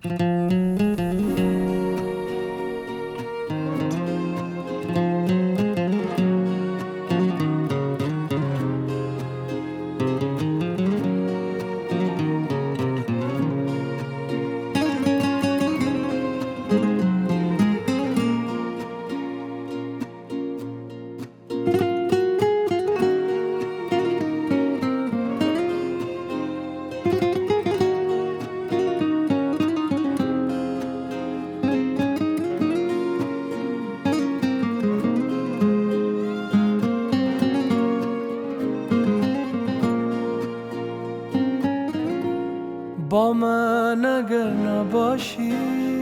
با من اگر نباشی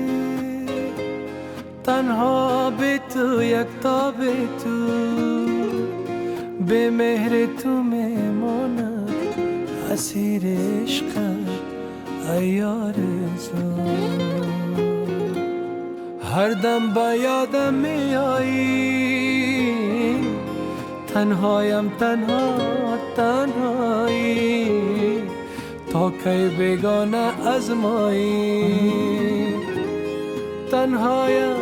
تنها به تو یکتا به تو به مهر تو میمانم اسیر عشقت ای آرزو هر دم به یادم میایی تنهایم تنهایی تا کی بیگانه از مایی تنهایم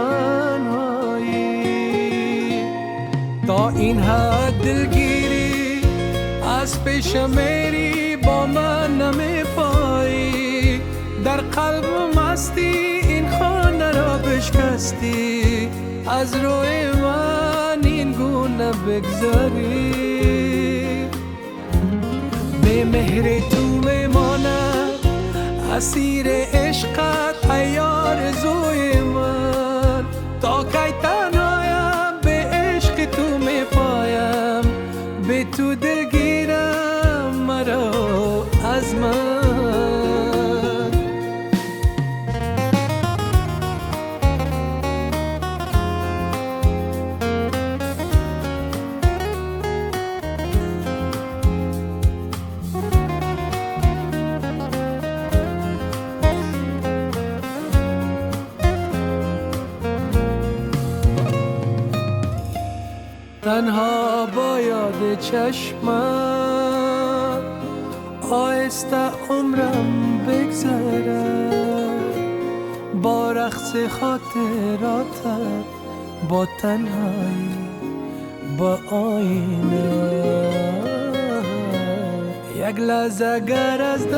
تا این حد دلگیری از پیش میری با من نمی پایی در قلب مستی این خانه را بشکستی از روی من این گونه بگذاری به مهر تو میمانم اسیر عشقت ای آرزوی من تا کی تنهایم به عشق تو میپایم به تو دلگیرم مرا از من تنها با یاد چشمم آهسته عمرم بگذره با رقص خاطراتت با تنهایی با آینه یک لحظه گر از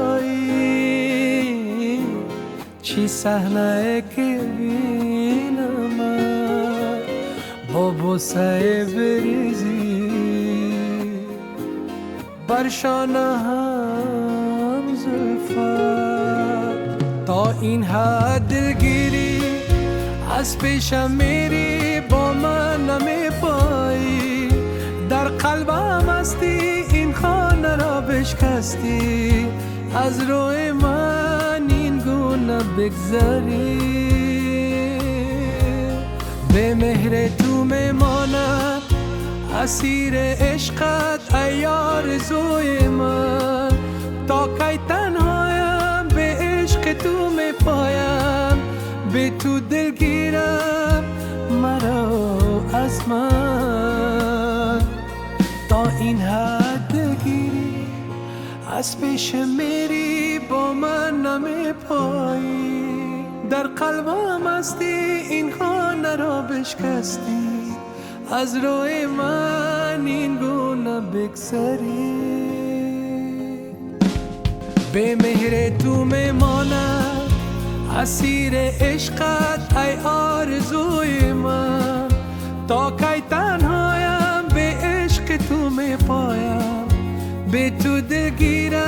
درایی چی صحنه که بینم با بوسه بریزی بر شانه هم زلفت تا این حد دلگیری از پیشم میری با من نمی پایی در قلبم هستی این خانه را بشکستی از روی من این گونه بگذری به مهر تو میمانم اسیر عشقت ای آرزوی من تا کی تنهایم به عشق تو میپایم به تو دلگیرم مرا از من تا این حد دلگیری از پیش میری با من نمیپایی در قلبم هستی این خانه را بشکستی از روی من این گونه بگذری به مهر تو میمانم اسیر عشقت ای آرزوی من تا کی تنهایم به عشق تو میپایم به تو دلگیرم